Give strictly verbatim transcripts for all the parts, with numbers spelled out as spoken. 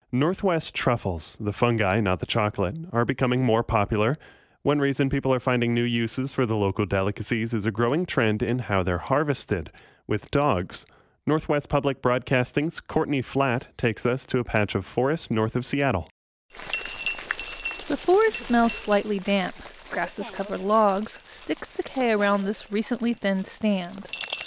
Northwest truffles, the fungi, not the chocolate, are becoming more popular. One reason people are finding new uses for the local delicacies is a growing trend in how they're harvested, with dogs. Northwest Public Broadcasting's Courtney Flatt takes us to a patch of forest north of Seattle. The forest smells slightly damp. Grasses cover logs, sticks decay around this recently thinned stand.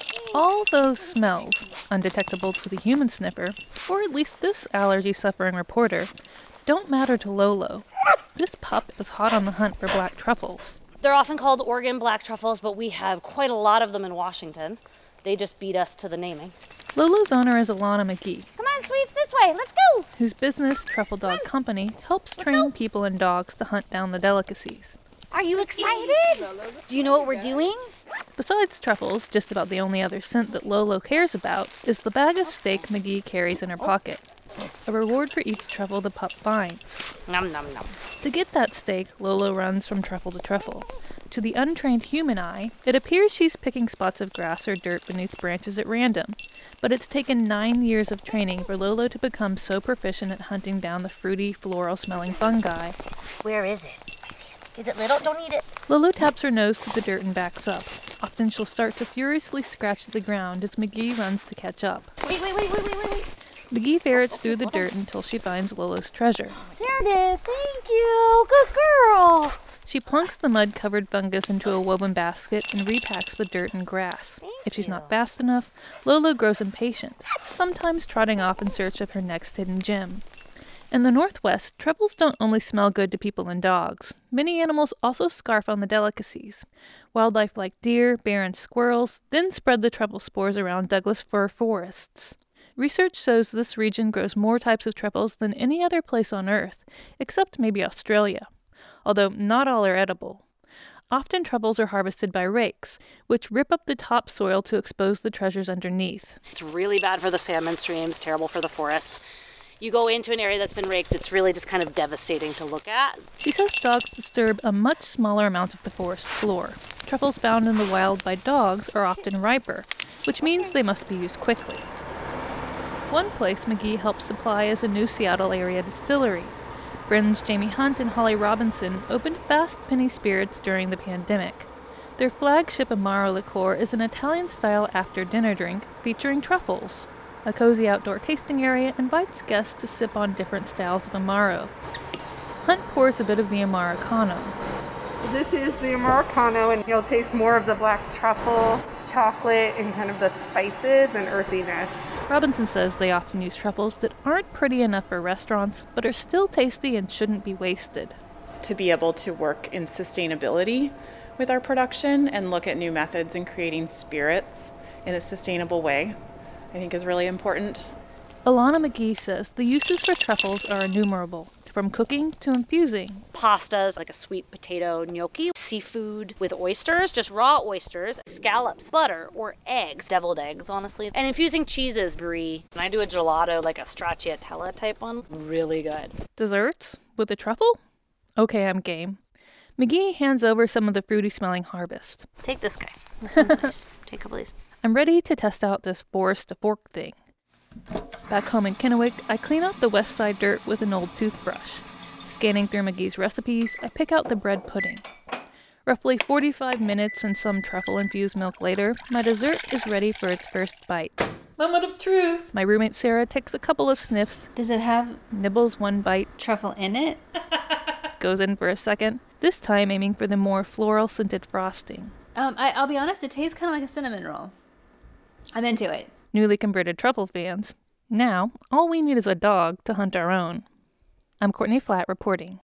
All those smells, undetectable to the human sniffer, or at least this allergy-suffering reporter, don't matter to Lolo. This pup is hot on the hunt for black truffles. They're often called Oregon black truffles, but we have quite a lot of them in Washington. They just beat us to the naming. Lolo's owner is Alana McGee. Come on, sweets, this way. Let's go. Whose business, Truffle Dog Company, helps train people and dogs to hunt down the delicacies. Are you excited? Do you know what we're doing? Besides truffles, just about the only other scent that Lolo cares about is the bag of steak McGee carries in her pocket. A reward for each truffle the pup finds. Nom nom nom. To get that steak, Lolo runs from truffle to truffle. To the untrained human eye, it appears she's picking spots of grass or dirt beneath branches at random. But it's taken nine years of training for Lolo to become so proficient at hunting down the fruity, floral-smelling fungi. Where is it? I see it. Is it little? Don't eat it. Lolo taps her nose to the dirt and backs up. Often she'll start to furiously scratch at the ground as McGee runs to catch up. Wait, wait, wait, wait, wait, wait, wait. McGee ferrets through the dirt until she finds Lolo's treasure. There it is. Thank you. Good girl. She plunks the mud-covered fungus into a woven basket and repacks the dirt and grass. Thank If she's you. not fast enough, Lolo grows impatient, sometimes trotting off in search of her next hidden gem. In the Northwest, truffles don't only smell good to people and dogs. Many animals also scarf on the delicacies. Wildlife like deer, bear, and squirrels then spread the truffle spores around Douglas fir forests. Research shows this region grows more types of truffles than any other place on Earth, except maybe Australia. Although not all are edible. Often truffles are harvested by rakes, which rip up the topsoil to expose the treasures underneath. It's really bad for the salmon streams, terrible for the forests. You go into an area that's been raked, it's really just kind of devastating to look at. She says dogs disturb a much smaller amount of the forest floor. Truffles found in the wild by dogs are often riper, which means they must be used quickly. One place McGee helps supply is a new Seattle area distillery. Friends Jamie Hunt and Holly Robinson opened Fast Penny Spirits during the pandemic. Their flagship Amaro liqueur is an Italian-style after-dinner drink featuring truffles. A cozy outdoor tasting area invites guests to sip on different styles of Amaro. Hunt pours a bit of the Americano. This is the Americano, and you'll taste more of the black truffle, chocolate, and kind of the spices and earthiness. Robinson says they often use truffles that aren't pretty enough for restaurants, but are still tasty and shouldn't be wasted. To be able to work in sustainability with our production and look at new methods in creating spirits in a sustainable way, I think is really important. Alana McGee says the uses for truffles are innumerable, from cooking to infusing. Pastas, like a sweet potato gnocchi, seafood with oysters, just raw oysters, scallops, butter, or eggs, deviled eggs, honestly. And infusing cheeses, brie. And I do a gelato, like a stracciatella type one. Really good. Desserts? With a truffle? Okay, I'm game. McGee hands over some of the fruity-smelling harvest. Take this guy. This one's nice. Take a couple of these. I'm ready to test out this forest to fork thing. Back home in Kennewick, I clean out the west side dirt with an old toothbrush. Scanning through McGee's recipes, I pick out the bread pudding. Roughly forty-five minutes and some truffle-infused milk later, my dessert is ready for its first bite. Moment of truth! My roommate Sarah takes a couple of sniffs, Does it have nibbles one bite, truffle in it? goes in for a second, this time aiming for the more floral-scented frosting. Um, I, I'll be honest, it tastes kind of like a cinnamon roll. I'm into it. Newly converted truffle fans. Now, all we need is a dog to hunt our own. I'm Courtney Flatt reporting.